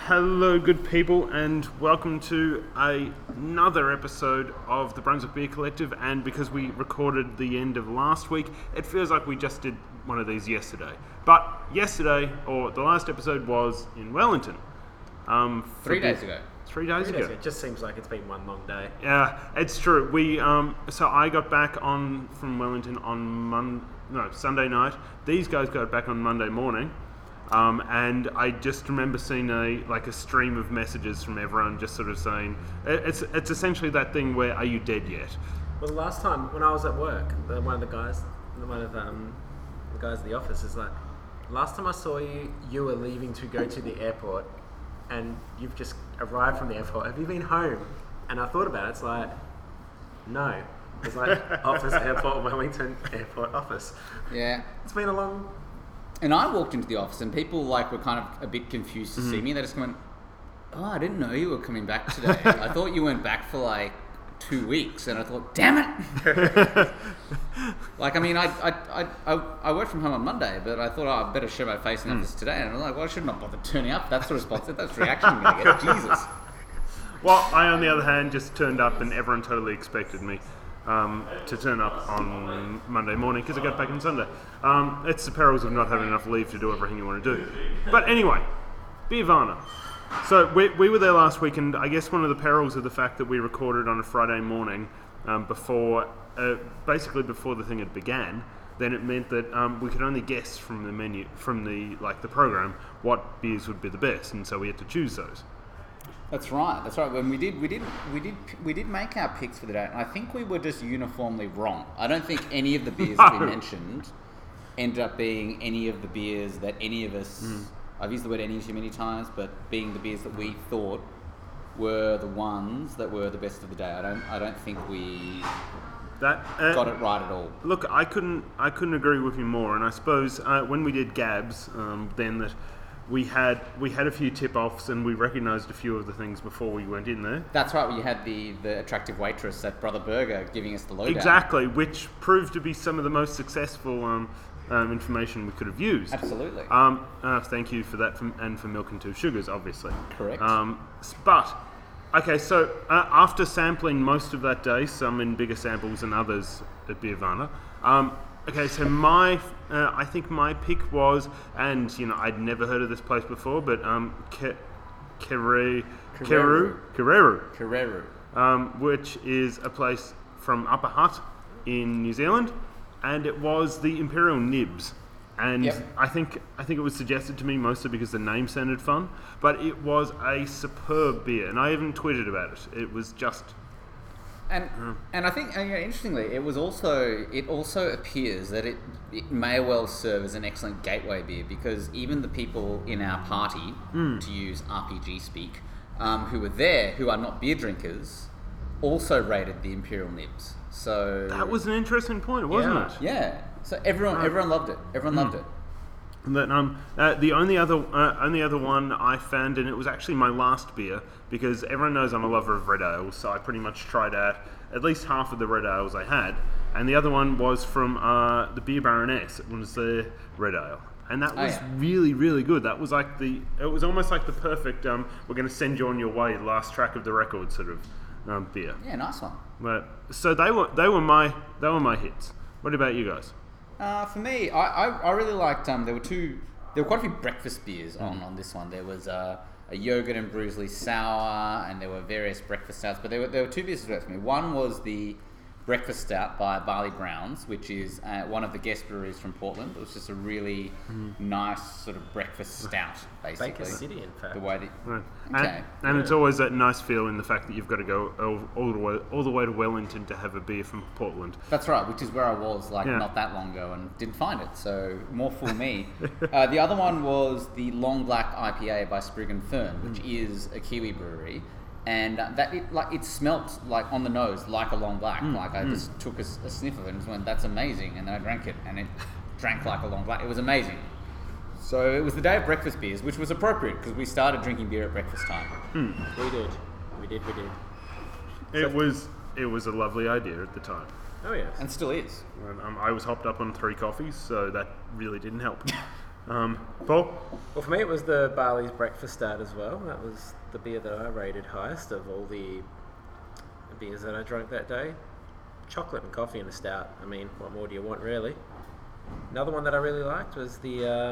Hello, good people, and welcome to another episode of the Brunswick Beer Collective. And because we recorded the end of last week, it feels like we just did one of these yesterday. But yesterday, or the last episode, was in Wellington. 3 days ago. 3 days ago. It just seems like it's been one long day. Yeah, it's true. So I got back from Wellington on Sunday night. These guys got back on Monday morning. And I just remember seeing a stream of messages from everyone just sort of saying, it's essentially that thing where, are you dead yet? Well, the last time when I was at work, one of the guys at the office is like, last time I saw you, you were leaving to go to the airport, and you've just arrived from the airport. Have you been home? And I thought about it. It's like, no. It's like office, airport, Wellington, airport, office. Yeah. It's been a long. And I walked into the office and people were kind of a bit confused to see me. They just went, "Oh, I didn't know you were coming back today. I thought you went back for 2 weeks." And I thought, damn it! I worked from home on Monday, but I thought, I better show my face in the office today. And I'm like, well, I should not bother turning up. That's the response. That's the reaction I'm going to get. Jesus. Well, I, on the other hand, just turned up and everyone totally expected me to turn up on Monday morning because I got back on Sunday. It's the perils of not having enough leave to do everything you want to do. But anyway, Beervana. So we were there last week, and I guess one of the perils of the fact that we recorded on a Friday morning basically before the thing had began, then it meant that we could only guess from the menu, from the program, what beers would be the best, and so we had to choose those. That's right. When we did make our picks for the day, and I think we were just uniformly wrong. I don't think any of the beers that we mentioned ended up being any of the beers that any of us. I've used the word "any" too many times, but being the beers that we thought were the ones that were the best of the day. I don't think we got it right at all. Look, I couldn't agree with you more, and I suppose when we did Gabs, then that. We had a few tip-offs and we recognised a few of the things before we went in there. That's right, you had the attractive waitress at Brother Burger giving us the lowdown. Exactly, which proved to be some of the most successful information we could have used. Absolutely. Thank you for that, and for Milk and Two Sugars, obviously. Correct. So after sampling most of that day, some in bigger samples and others at Beervana, so I think my pick was, and I'd never heard of this place before, but Kereru, which is a place from Upper Hutt in New Zealand, and it was the Imperial Nibs. And yep. I think it was suggested to me mostly because the name sounded fun, but it was a superb beer, and I even tweeted about it. It was just. And I think, interestingly, it also appears that it may well serve as an excellent gateway beer, because even the people in our party, to use RPG speak, who were there, who are not beer drinkers, also rated the Imperial Nibs. So that was an interesting point, wasn't it? Yeah. So everyone loved it. Everyone loved it. That the only other one I found, and it was actually my last beer, because everyone knows I'm a lover of red ales, so I pretty much tried out at least half of the red ales I had, and the other one was from the Beer Baroness. It was their red ale, and that was really, really good. That was it was almost like the perfect we're going to send you on your way, last track of the record sort of beer. Yeah, nice one. But so they were my hits. What about you guys? For me, I really liked. There were quite a few breakfast beers on this one. There was a yogurt and Bruisley sour, and there were various breakfast stouts. But there were two beers that for me. One was the breakfast stout by Barley Browns, which is one of the guest breweries from Portland. It was just a really nice sort of breakfast stout, basically. Baker City, in fact. The way that, Right. okay. And it's always that nice feel in the fact that you've got to go all the way to Wellington to have a beer from Portland. That's right, which is where I was not that long ago and didn't find it, so more for me. The other one was the Long Black IPA by Sprig and Fern, which is a Kiwi brewery, and it smelt on the nose like a Long Black. I just took a sniff of it and just went, "That's amazing," and then I drank it, and it drank like a Long Black. It was amazing. So it was the day of breakfast beers, which was appropriate because we started drinking beer at breakfast time. We did. It was a lovely idea at the time. Oh yes, and still is. I was hopped up on 3 coffees, so that really didn't help. Paul? Well, for me, it was the Barley's Breakfast Stout as well. That was the beer that I rated highest of all the beers that I drank that day. Chocolate and coffee and a stout. I mean, what more do you want, really? Another one that I really liked was the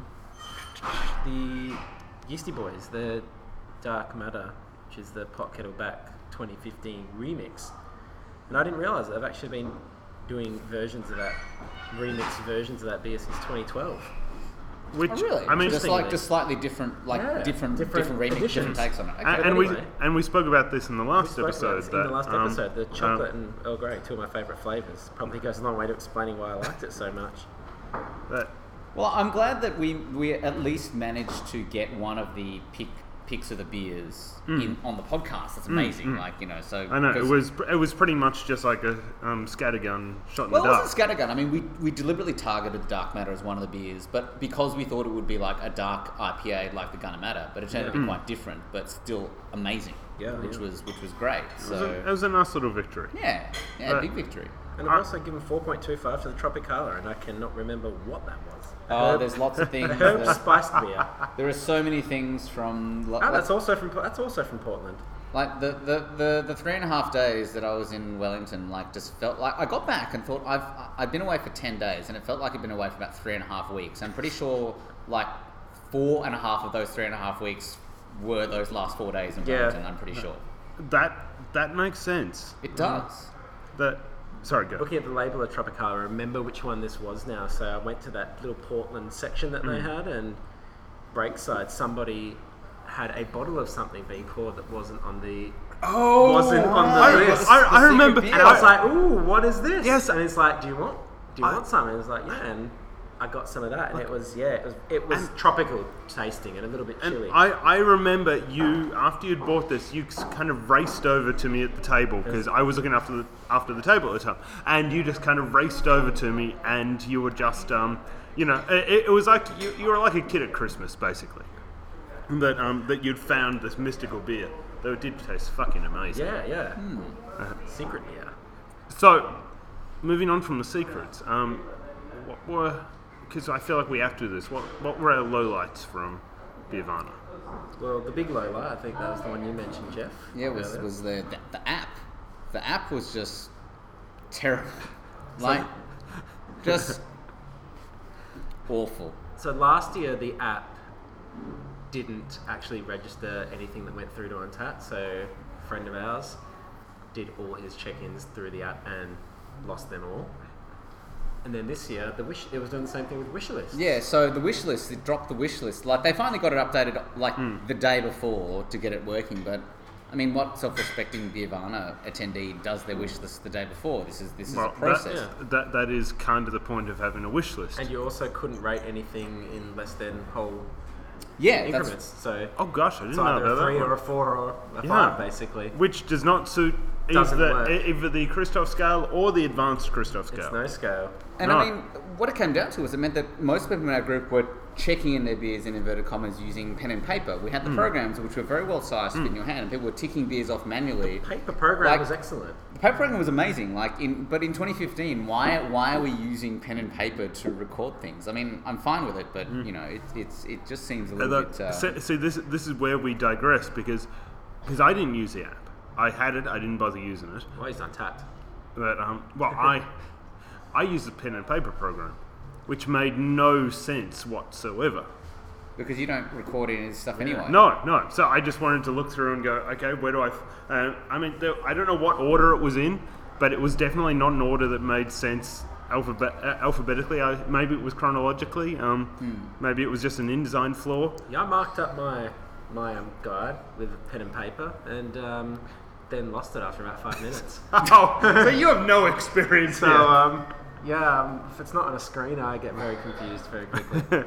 Yeasty Boys, the Dark Matter, which is the Pot Kettle Back 2015 remix. And I didn't realise that I've actually been doing versions of that, remix versions of that beer since 2012. Which, Oh, really? I mean, just slightly different, different remix, different takes on it. Okay. and we spoke about this in the last We spoke about episode. this in the last episode, the chocolate and Earl Grey, two of my favourite flavours. Probably goes a long way to explaining why I liked it so much. Well, I'm glad that we at least managed to get one of the picks of the beers on the podcast. That's amazing. Like, you know, so I know it was pretty much just like a scattergun shot in the Well, it dark. wasn't scattergun. I mean, we deliberately targeted Dark Matter as one of the beers, but because we thought it would be like a dark IPA like the Gunner Matter, but it turned out to be quite different, but still amazing. Which was great. So It was a nice little victory. yeah, big victory. And I've also given 4.25 to the Tropicana, and I cannot remember what that was. Oh, there's lots of things. Herb spiced beer. There are so many things from. That's also from Portland. Like the 3.5 days that I was in Wellington, like just felt like I got back and thought I'd been away for 10 days, and it felt like I'd been away for about 3.5 weeks. I'm pretty sure like 4.5 of those 3.5 weeks were those last 4 days in Wellington. I'm pretty sure. That makes sense. It does. Sorry, go. Looking at the label of Tropicana, I remember which one this was now. So I went to that little Portland section that they had, and Breakside, somebody had a bottle of something being poured that wasn't on the list. I remember. And I was like, "Ooh, what is this?" Yes. And it's like, "Do you want some?" And it's like, "Yeah." And I got some of that, and it was tropical tasting and a little bit chilly. I remember you, after you'd bought this, you kind of raced over to me at the table because I was looking after the table at the time, and you just kind of raced over to me, and you were just it was like you were like a kid at Christmas basically, that you'd found this mystical beer, though it did taste fucking amazing. Yeah. Secret beer. So, moving on from the secrets, what were, because I feel like we have to do this, what were our lowlights from Beervana? Well, the big lowlight, I think that was the one you mentioned, Jeff. Yeah, was the app. The app was just terrible. Like, just awful. So last year, the app didn't actually register anything that went through to Untapped. So a friend of ours did all his check-ins through the app and lost them all. And then this year, it was doing the same thing with Wishlist. Yeah, so the Wishlist, it dropped the Wishlist. Like, they finally got it updated like the day before to get it working, but I mean, what self-respecting Beervana attendee does their wish list the day before? This is a process. That is kind of the point of having a wish list. And you also couldn't rate anything in less than whole increments. So oh gosh, I didn't it's know either about a 3 that. or a 4 or a 5, basically. Which does not suit either the Christoph scale or the advanced Christoph scale. It's no scale. And No. I mean, what it came down to was it meant that most people in our group were checking in their beers in inverted commas using pen and paper. We had the programs which were very well sized fit in your hand, and people were ticking beers off manually. Paper program was excellent. The paper program was amazing. But in 2015, why are we using pen and paper to record things? I mean, I'm fine with it, but you know, it just seems a little bit. See, this is where we digress because I didn't use the app. I had it. I didn't bother using it. Well, he's Untapped. But I used the pen and paper program, which made no sense whatsoever. Because you don't record any of this stuff anyway. No. So I just wanted to look through and go, okay, where do I? I don't know what order it was in, but it was definitely not an order that made sense alphabetically. Maybe it was chronologically. Maybe it was just an InDesign flaw. Yeah, I marked up my guide with pen and paper, and then lost it after about 5 minutes. Oh, so you have no experience here. So if it's not on a screen, I get very confused very quickly.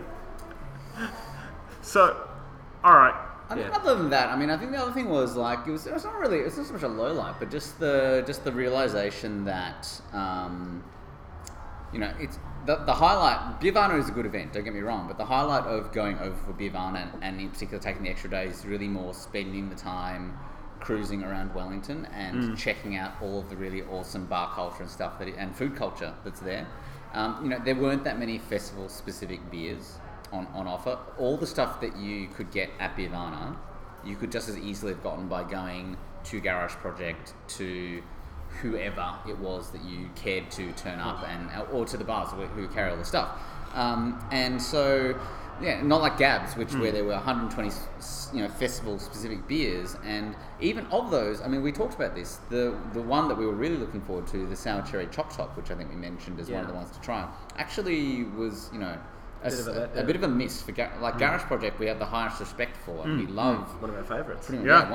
So, all right. I mean, other than that, I mean, I think the other thing was like it's not so much a low light, but just the realization that you know, it's the highlight. Beervana is a good event, don't get me wrong, but the highlight of going over for Beervana and in particular taking the extra day is really more spending the time cruising around Wellington and checking out all of the really awesome bar culture and stuff and food culture that's there. You know, there weren't that many festival specific beers. on offer. All the stuff that you could get at Beervana, you could just as easily have gotten by going to Garage Project, to whoever it was that you cared to turn up, or to the bars who carry all the stuff. And so, yeah, not like Gabs, where there were 120, festival-specific beers, and even of those, I mean, we talked about this. The one that we were really looking forward to, the Sour Cherry Chop Top, which I think we mentioned as one of the ones to try, actually was, a bit of a miss for Garage Project. We have the highest respect for, and we love one of our favourites.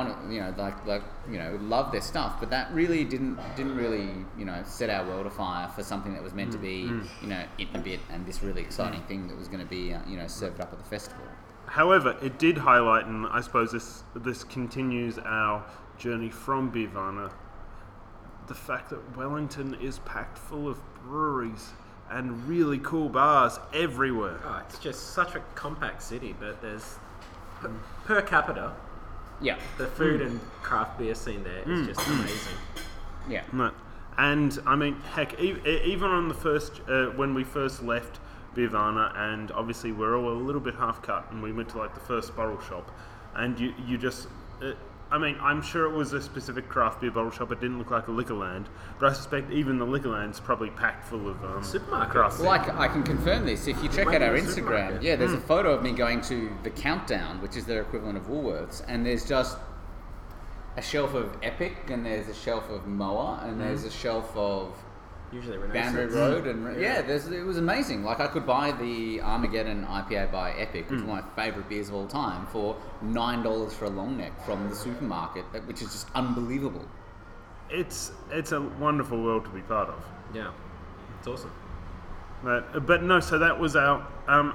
Love their stuff, but that really didn't really set our world afire for something that was meant to be eaten a bit, and this really exciting thing that was going to be served up at the festival. However, it did highlight, and I suppose this continues our journey from Beervana, the fact that Wellington is packed full of breweries and really cool bars everywhere. Oh, it's just such a compact city, but there's per capita. Yeah, the food and craft beer scene there is just amazing. Yeah, no. And I mean, heck, even on the first when we first left Beervana, and obviously we're all a little bit half cut, and we went to like the first bottle shop, and you just. I mean, I'm sure it was a specific craft beer bottle shop. It didn't look like a Liquorland, but I suspect even the Liquorland's probably packed full of supermarkets. Well, I can confirm this. If you check out our Instagram, there's a photo of me going to the Countdown, which is their equivalent of Woolworths, and there's just a shelf of Epic, and there's a shelf of Moa, and there's a shelf of usually Boundary Road, and it was amazing. Like, I could buy the Armageddon IPA by Epic, which is one of my favourite beers of all time, for $9 for a long neck from the supermarket, which is just unbelievable. It's a wonderful world to be part of. Yeah, it's awesome. But no, so that was our.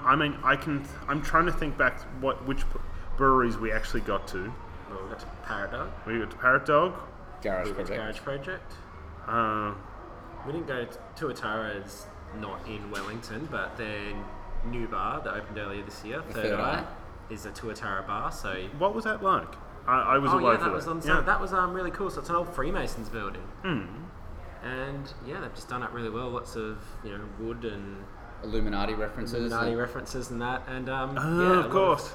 I'm trying to think back which breweries we actually got to. Well, we got to Parrot Dog. We got to Parrot Dog. Garage Project. We didn't go to Tuatara's, not in Wellington, but their new bar that opened earlier this year, Third Eye, is a Tuatara bar. So what was that like? I was away for that. That was really cool. So it's an old Freemasons building, and they've just done it really well. Lots of wood and Illuminati references, and that, and of course,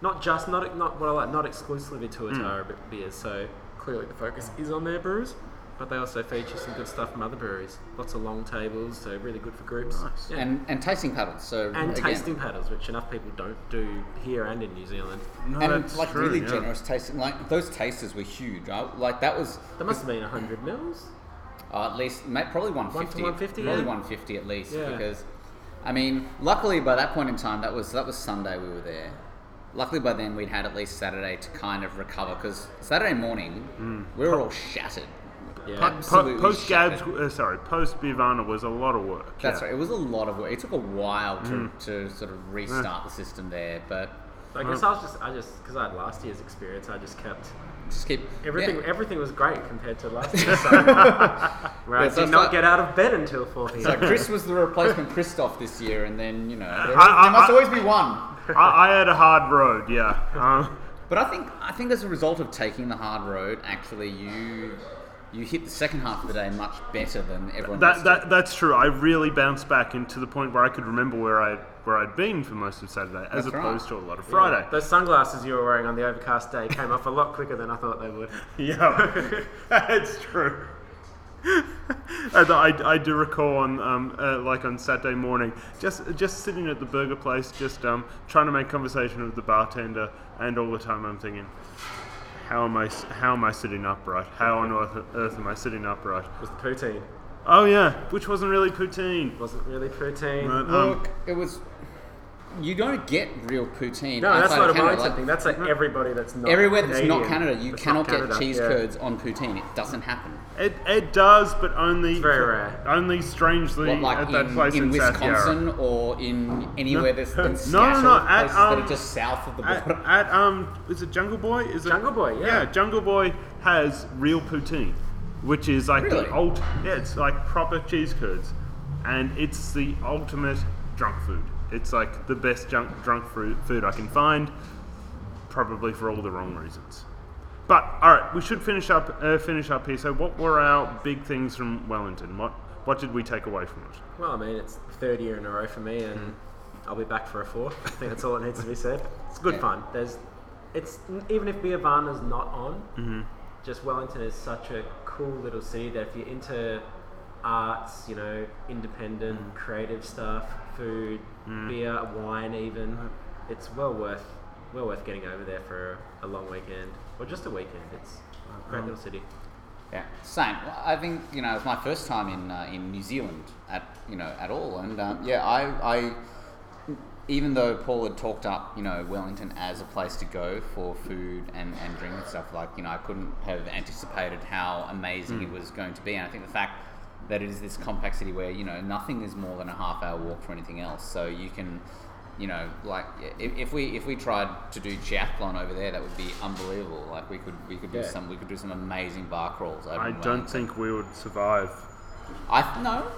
not exclusively Tuatara beers. So clearly the focus is on their brews. But they also feature some good stuff from other breweries. Lots of long tables, so really good for groups. Nice. Yeah. And tasting paddles. Tasting paddles, which enough people don't do here and in New Zealand. No, and that's like true, really generous tasting. Like those tasters were huge. Like that was. That must have been 100 mils. At least, probably 150. 150, probably yeah. 150 at least. Yeah. Because, I mean, luckily by that point in time, that was Sunday we were there. Luckily by then we'd had at least Saturday to kind of recover, because Saturday morning we were all shattered. Yeah. Post Beervana was a lot of work. That's right. It was a lot of work. It took a while to sort of restart the system there, but I guess I just because I had last year's experience, I just keep everything. Yeah. Everything was great compared to last year. So, where I did not get out of bed until 4 p.m. So Chris was the replacement Christoph this year, and then there must always be one. I had a hard road, yeah. But I think as a result of taking the hard road, actually you hit the second half of the day much better than everyone else. That's true. I really bounced back into the point where I could remember where I'd been for most of Saturday, as opposed to a lot of Friday. Yeah. Those sunglasses you were wearing on the overcast day came off a lot quicker than I thought they would. Yeah, that's true. I do recall on Saturday morning, just sitting at the burger place, just trying to make conversation with the bartender, and all the time I'm thinking, how am I sitting upright? How on earth am I sitting upright? It was the poutine. Oh yeah, which wasn't really poutine. It wasn't really poutine. But, look, it was. You don't get real poutine. No, that's not a Canada. Wellington thing. That's like everybody that's not everywhere Canadian. that's not Canada. You cannot get Canada, cheese curds on poutine. It doesn't happen. It does, but only it's very rare. Only strangely at that place in Wisconsin or in anywhere that's in Seattle, at, places that are just south of the border. At is it Jungle Boy? Is it Jungle Boy? Yeah. Yeah, Jungle Boy has real poutine, which is like really? it's like proper cheese curds, and it's the ultimate drunk food. It's like the best drunk food I can find, probably for all the wrong reasons. But all right, we should finish up here. So, what were our big things from Wellington? What did we take away from it? Well, I mean, it's the third year in a row for me, and I'll be back for a fourth. I think that's all that needs to be said. It's good fun. It's even if Beervana's not on, just Wellington is such a cool little city that if you're into arts, independent, creative stuff, food, beer, wine, even, it's well worth getting over there for a long weekend or just a weekend. It's a great little city. Yeah, same. I think it was my first time in New Zealand at all, and I even though Paul had talked up Wellington as a place to go for food and drink and stuff, I couldn't have anticipated how amazing it was going to be, and I think the fact that it is this compact city where nothing is more than a half-hour walk for anything else, so you can. If we tried to do triathlon over there, that would be unbelievable. Like we could do some amazing bar crawls. I don't think we would survive. No.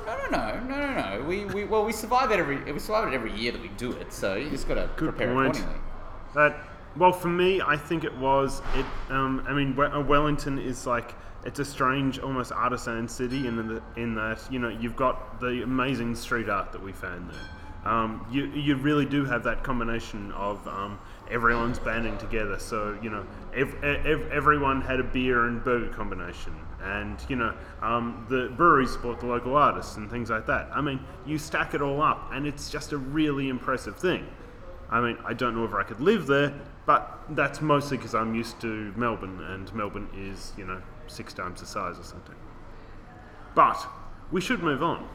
We survive it every year that we do it. So you just got to prepare accordingly. Well, for me, I think it was it. Wellington is like. It's a strange, almost artisan city in that you've got the amazing street art that we found there. You really do have that combination of everyone's banding together. So everyone had a beer and burger combination, and the breweries support the local artists and things like that. I mean, you stack it all up, and it's just a really impressive thing. I mean, I don't know if I could live there, but that's mostly because I'm used to Melbourne, and Melbourne is 6 times the size or something. But we should move on.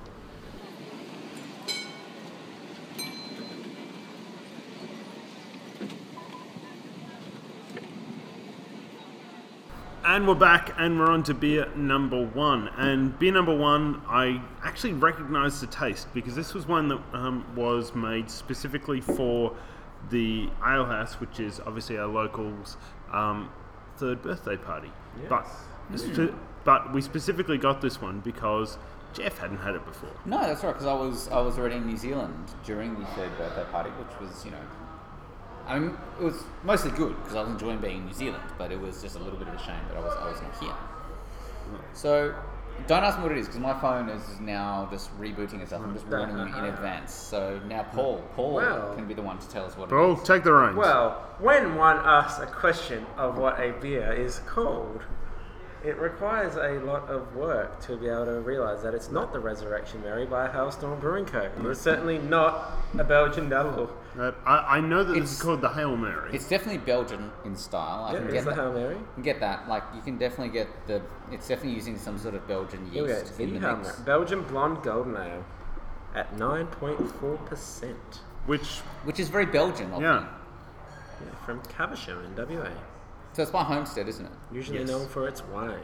And we're back, and we're on to beer number 1. And beer number 1, I actually recognised the taste, because this was one that was made specifically for the Alehouse, which is obviously our locals' 3rd birthday party. Yes. But we specifically got this one because Jeff hadn't had it before. No, that's right, because I was already in New Zealand during the 3rd birthday party, which was, it was mostly good because I was enjoying being in New Zealand, but it was just a little bit of a shame that I was not here. So don't ask me what it is, because my phone is now just rebooting itself. I'm just warning you in advance. So now Paul can be the one to tell us what it is. Paul, take the reins. Well, when one asks a question of what a beer is called, it requires a lot of work to be able to realise that it's not the Resurrection Mary by Hailstorm Brewing Co. It's certainly not a Belgian double. I know that this is called the Hail Mary. It's definitely Belgian in style. It's the Hail Mary. I can get that. You can definitely get it's definitely using some sort of Belgian yeast in the mix. Belgian Blonde Golden Ale at 9.4%. Which is very Belgian, I think. From Caversham in WA. So it's by Homestead, isn't it? Usually known for its wines.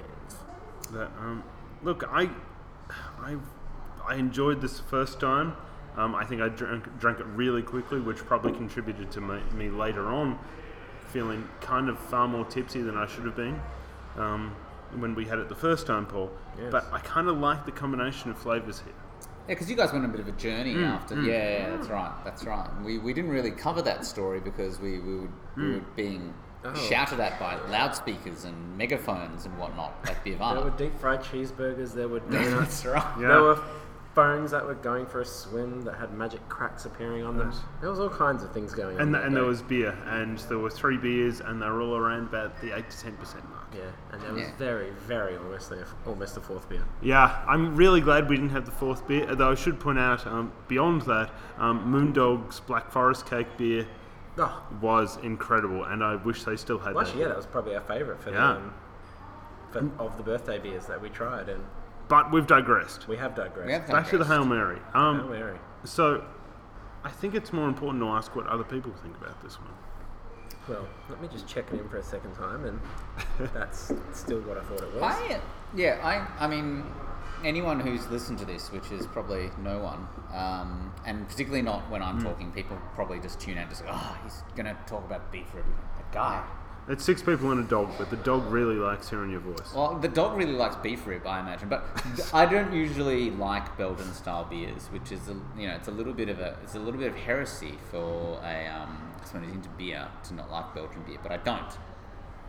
Look, I enjoyed this first time. I think I drank it really quickly, which probably contributed to me later on feeling kind of far more tipsy than I should have been when we had it the first time, Paul. Yes. But I kind of like the combination of flavours here. Yeah, because you guys went on a bit of a journey after. Yeah, that's right. We didn't really cover that story because we were being shouted at by loudspeakers and megaphones and whatnot at Beervana. There were deep fried cheeseburgers, there were donuts. That's right. Yeah. There were phones that were going for a swim that had magic cracks appearing on them. There was all kinds of things going on. And there was beer, and there were 3 beers, and they were all around about the 8 to 10% mark. Yeah, and there was very, very almost a 4th beer. Yeah, I'm really glad we didn't have the 4th beer, though I should point out, beyond that, Moondog's Black Forest Cake beer was incredible, and I wish they still had that. Actually, that was probably our favourite of the birthday beers that we tried. But we've digressed. We have digressed. Back to the Hail Mary. Hail Mary. So, I think it's more important to ask what other people think about this one. Well, let me just check it in for a second time, and that's still what I thought it was. I mean, anyone who's listened to this, which is probably no one, and particularly not when I'm talking, people probably just tune out and just go, he's going to talk about beef rib. That guy. It's 6 people and a dog, but the dog really likes hearing your voice. Well, the dog really likes beef rib, I imagine, but I don't usually like Belgian style beers, which is it's a little bit of heresy for someone who's into beer to not like Belgian beer, but I don't.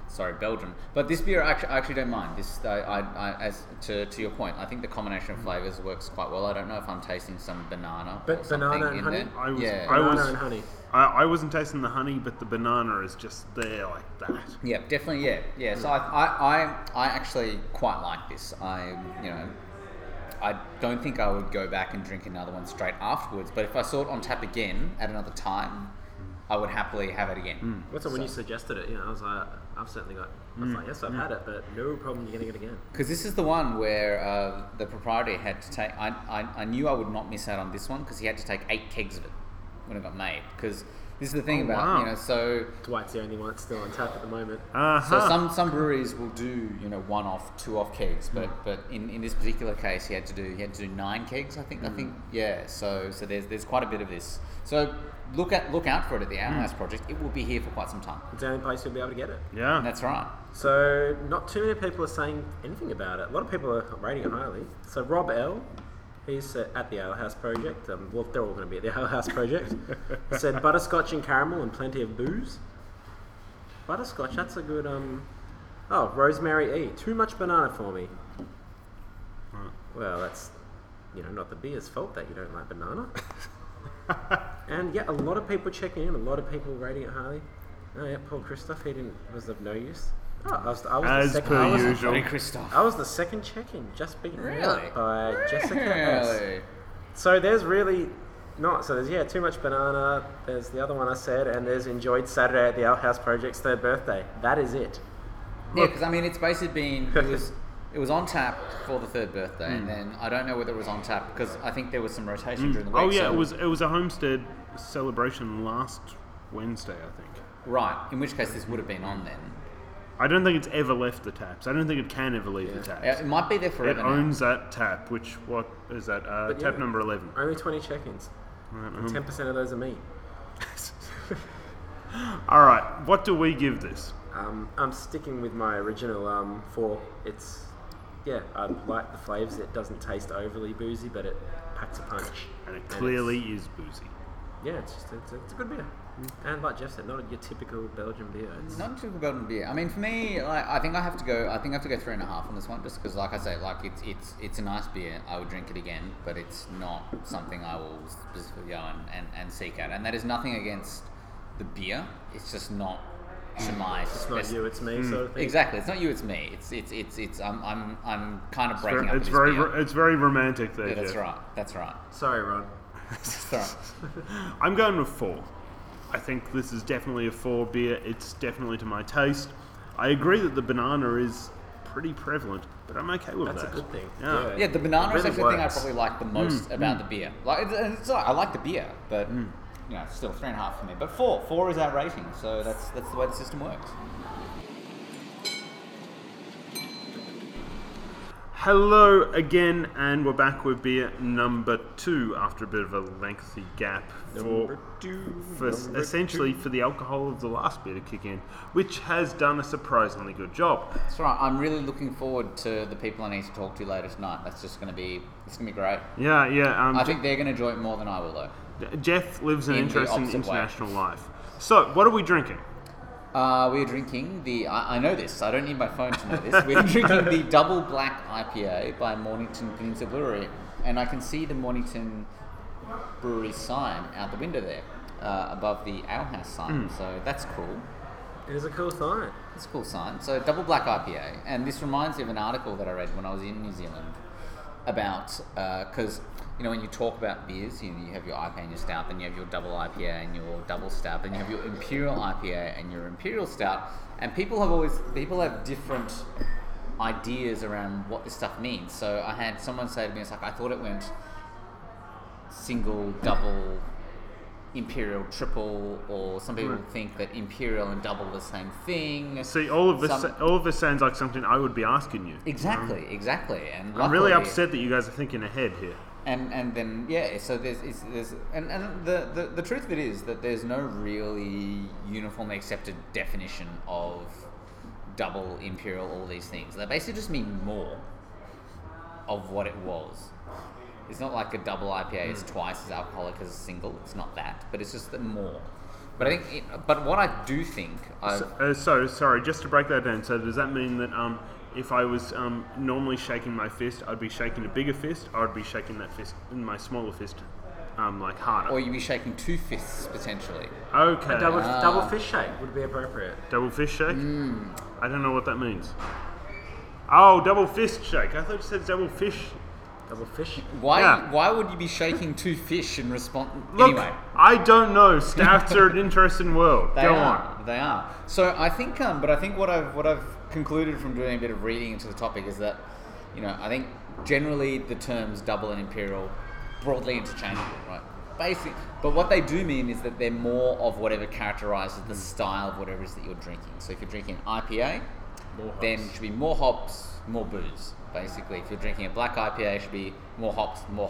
Belgium. But this beer, I actually don't mind. This, as to your point, I think the combination of flavors works quite well. I don't know if I'm tasting some banana or something banana and in honey? there. Banana and honey. I wasn't tasting the honey, but the banana is just there like that. Yeah, definitely. Yeah. So I actually quite like this. I don't think I would go back and drink another one straight afterwards. But if I saw it on tap again at another time, I would happily have it again. When you suggested it, I was like, I've certainly got. I was like, yes, I've had it, but no problem getting it again. Because this is the one where the proprietor had to take. I knew I would not miss out on this one because he had to take 8 kegs of it when it got made. Because this is the thing about so. That's why it's the only one that's still on tap at the moment. So some breweries will do 1-off, 2-off kegs, but in this particular case he had to do 9 kegs. I think So there's quite a bit of this. So look out for it at the Alehouse Project. It will be here for quite some time. It's the only place you'll be able to get it. Yeah, that's right. So not too many people are saying anything about it. A lot of people are rating it highly. So Rob L, he's at the Alehouse Project. They're all going to be at the Alehouse Project. He said butterscotch and caramel and plenty of booze. Butterscotch, that's a good. Rosemary E, too much banana for me. Well, that's not the beer's fault that you don't like banana. And a lot of people checking in, a lot of people rating it highly. Oh yeah, Paul Christoph, he was of no use. I was As the per second. usual. I was the second check-in, just beaten out by Jessica S. Really? So there's really not. So there's too much banana. There's the other one I said, and there's enjoyed Saturday at the Alehouse Project's 3rd birthday. That is it. Yeah, because it's basically been it was on tap for the 3rd birthday, and then I don't know whether it was on tap because I think there was some rotation during the week. Oh yeah, it was a Homestead celebration last Wednesday, I think. Right, in which case this would have been on then. I don't think it's ever left the taps. I don't think it can ever leave the taps. It might be there forever. It owns that tap, which, what is that? Tap number 11. Only 20 check-ins. 10% of those are me. Alright, what do we give this? I'm sticking with my original 4. It's, I like the flavours. It doesn't taste overly boozy, but it packs a punch. And it clearly is boozy. Yeah, it's a good beer. And like Jeff said, not your typical Belgian beer. It's not a typical Belgian beer. For me, I think I have to go 3.5 on this one, just because, like I say, it's a nice beer. I would drink it again, but it's not something I will specifically go and seek out. And that is nothing against the beer. It's just not to my. It's not you, it's me, sort of thing. Exactly, it's not you, it's me. It's I'm kind of breaking up. It's very it's very romantic there. Yeah, that's right. Sorry, Ron. Sorry. I'm going with 4. I think this is definitely a 4 beer. It's definitely to my taste. I agree that the banana is pretty prevalent, but I'm okay with that. That's a good thing. Yeah, the banana really is actually the thing I works. probably like the most about the beer. I like the beer, but still 3.5 for me. But 4 is our rating, so that's the way the system works. Hello again, and we're back with beer number 2 after a bit of a lengthy gap for the alcohol of the last beer to kick in, which has done a surprisingly good job. That's right. I'm really looking forward to the people I need to talk to later tonight. It's going to be great. Yeah. I think they're going to enjoy it more than I will, though. Jeff lives an interesting international life. So, what are we drinking? We're drinking I know this, I don't need my phone to know this. We're drinking the Double Black IPA by Mornington Peninsula Brewery. And I can see the Mornington Brewery sign out the window there, above the Alehouse sign. So that's cool. It is a cool sign. It's a cool sign. So Double Black IPA. And this reminds me of an article that I read when I was in New Zealand about, because when you talk about beers, you have your IPA and your stout, then you have your double IPA and your double stout, then you have your imperial IPA and your imperial stout, and people have different ideas around what this stuff means. So I had someone say to me, it's like, I thought it went single, double, imperial, triple, or some people think that imperial and double are the same thing. See, all of this sounds like something I would be asking you. Exactly. And I'm really upset that you guys are thinking ahead here. And then so there's the truth of it is that there's no really uniformly accepted definition of double, imperial, all these things. They basically just mean more of what it was. It's not like a double IPA is twice as alcoholic as a single. It's not that, but it's just more. But but what I do think, Sorry, just to break that down. So does that mean that if I was normally shaking my fist, I'd be shaking a bigger fist, or I'd be shaking that fist in my smaller fist, like harder? or you'd be shaking two fists potentially. Okay. A double fist shake would be appropriate. Double fist shake? I don't know what that means. Oh, double fist shake. I thought you said double fish. Double fish. Why? Yeah. Why would you be shaking two fish in response? Look, Anyway, I don't know. Stouts are an interesting world. they Go are. on. They are. So I think, but I think what I've concluded from doing a bit of reading into the topic is that, I think generally the terms double and imperial broadly interchangeable, right? Basic, but what they do mean is that they're more of whatever characterizes the style of whatever it is that you're drinking. So if you're drinking IPA, then it should be more hops, more booze. Basically, if you're drinking a black IPA, it should be more hops, more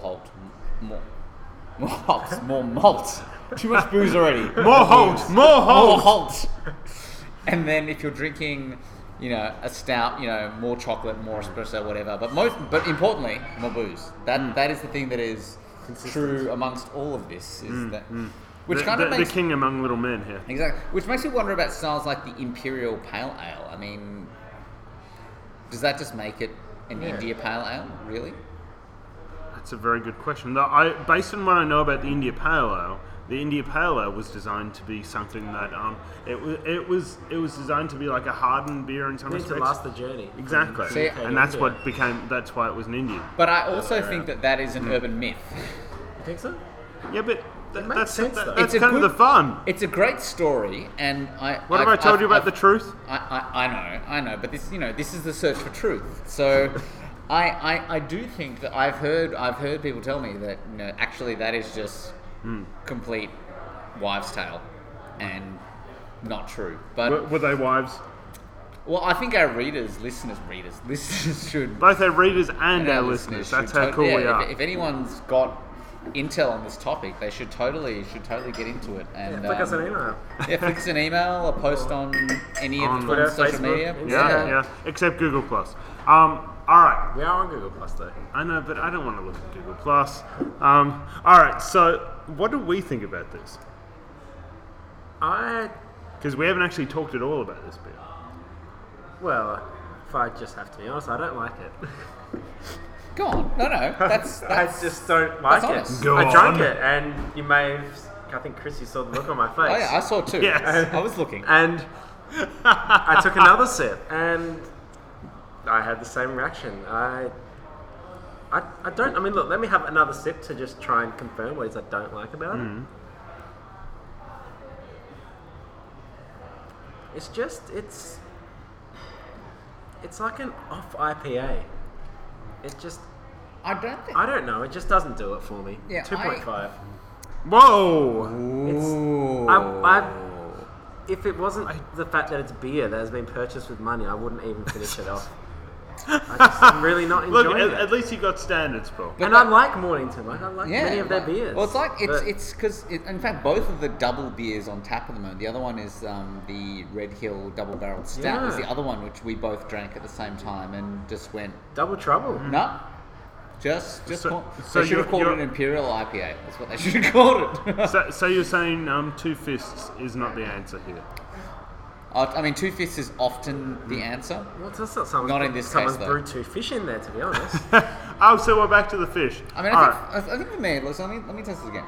hops, more malt. Too much booze already. More halt! More halt! halt. And then if you're drinking, a stout, more chocolate, more espresso, whatever. But importantly, more booze. That is the thing that is true amongst all of this. Is that which kind of makes the king among little men here. exactly, which makes me wonder about styles like the Imperial Pale Ale. I mean, does that just make it an India Pale Ale? Really? That's a very good question. Based on what I know about the India Pale Ale, the India Pale Ale was designed to be something that it was designed to be like a hardened beer in some Need to respects. last the journey. Exactly, See, and that's what that's why it was in India. But I also think that is an urban myth. You think so? Yeah, but makes that's sense, though. that's It's a kind of good- the fun. It's a great story, and What have I told you about the truth? I know, but this is the search for truth. So, I do think that I've heard people tell me that actually that is just complete wives' tale, and not true. But Were they wives? well, I think our listeners should. Both our readers and our listeners. That's how cool we are. If anyone's got intel on this topic, they should totally get into it. And Flick us an email. flick us an email, a post on any of the Twitter, social Facebook, media. Instagram. Yeah. Except Google Plus. All right. We are on Google Plus though. I know, but I don't want to look at Google Plus. All right. So, what do we think about this? Because we haven't actually talked at all about this beer. Well, if I just have to be honest, I don't like it. Go on. No, that's I just don't like it. honest. Go I drank on. it, and you may have. I think Chris, you saw the look on my face. Oh yeah, I saw it too. Yes. I was looking. And I took another sip, and I had the same reaction. I don't. I mean, look. Let me have another sip to just try and confirm what it is I don't like about it. It's just it's like an off IPA. It just I don't think. I don't know. It just doesn't do it for me. Yeah, 2.5. Whoa! Ooh. If it wasn't the fact that it's beer that has been purchased with money, I wouldn't even finish it off. I'm really not enjoying Look, it. at least you got standards, Paul. And I like Mornington. Like I like many of their beers. Well, it's like but it's because in fact both of the double beers on tap at the moment. The other one is the Red Hill Double Barreled Stout. Was Yeah. the other one which we both drank at the same time and just went Double Trouble. no. Just So they should have called it an Imperial IPA. That's what they should have called it. So you're saying two fists is not the answer here? I mean, two fists is often the answer. Well, that's not someone's, Not in this someone's case, though. brewed two fish in there, to be honest. Oh, so we're back to the fish. I mean, All I think for me, let me test this again.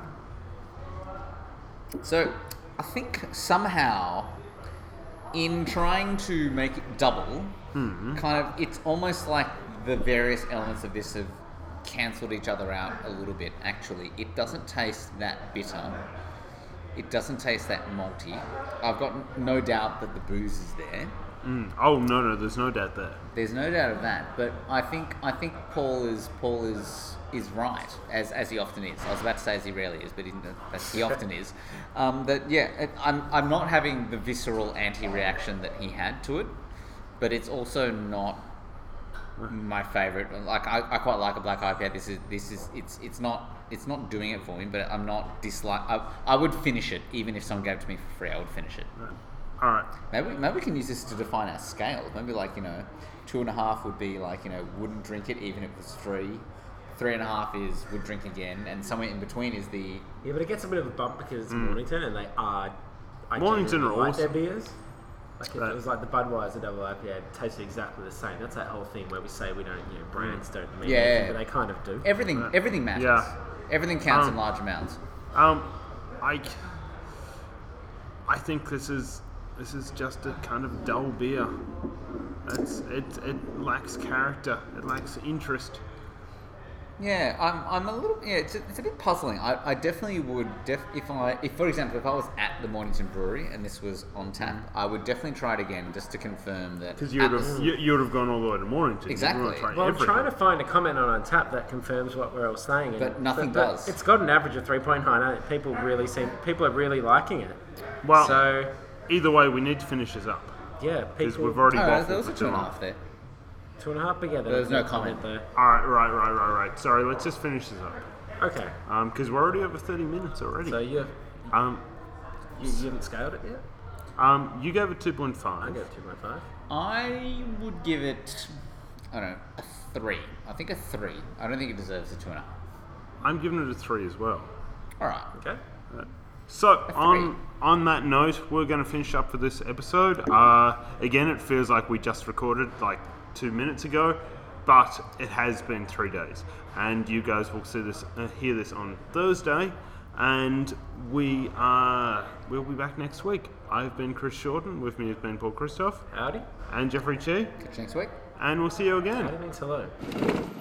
So, I think somehow, in trying to make it double, kind of, it's almost like the various elements of this have cancelled each other out a little bit. Actually, it doesn't taste that bitter. It doesn't taste that malty. I've got no doubt that the booze is there. Oh no, there's no doubt there. There's no doubt of that, but I think Paul is right, as he often is. I was about to say as he rarely is, but he often is. I'm not having the visceral anti-reaction that he had to it, but it's also not my favorite. Like I quite like a black IPA. It's not doing it for me, but I'm not I would finish it even if someone gave it to me for free. I would finish it. All right. Maybe we can use this to define our scale. Maybe 2.5 would be wouldn't drink it even if it was free. 3.5 is would drink again, and somewhere in between is the Yeah, but it gets a bit of a bump because it's Mornington and they are. I Mornington genuinely are like their awesome. beers. Like if it was like the Budweiser double IPA, it tasted exactly the same. That's that whole thing where we say we don't, brands don't mean Yeah. anything, but they kind of do. everything matters. Yeah. Everything counts in large amounts. I think this is just a kind of dull beer. It lacks character. It lacks interest. Yeah, I'm a little. Yeah, it's a bit puzzling. I definitely would if for example, if I was at the Mornington Brewery and this was on tap, I would definitely try it again just to confirm that. Because you would have gone all the way to Mornington. Exactly. You would have tried Well, I'm everything. trying to find a comment on Untappd that confirms what we're all saying. But nothing does. It's got an average of 3.98. People are really liking it. Well, So, either way, we need to finish this up yeah, because people. we've already Oh, waffled there was a for too long. 2.5 there. 2.5, but yeah, There's no comment. there. All right, right. Sorry, let's just finish this up. Okay. Because we're already over 30 minutes already. So you haven't scaled it yet? You gave it 2.5. I gave it 2.5. I would give it, I don't know, a 3. I think a 3. I don't think it deserves a 2.5. I'm giving it a 3 as well. All right. Okay. So A 3. on that note, we're going to finish up for this episode. Again, it feels like we just recorded like 2 minutes ago, but it has been 3 days, and you guys will see this, hear this on Thursday, and we'll be back next week. I've been Chris Shorten. With me has been Paul Christoph Howdy. and Jeffrey Chi, Catch you next week. and we'll see you again. Howdy means hello.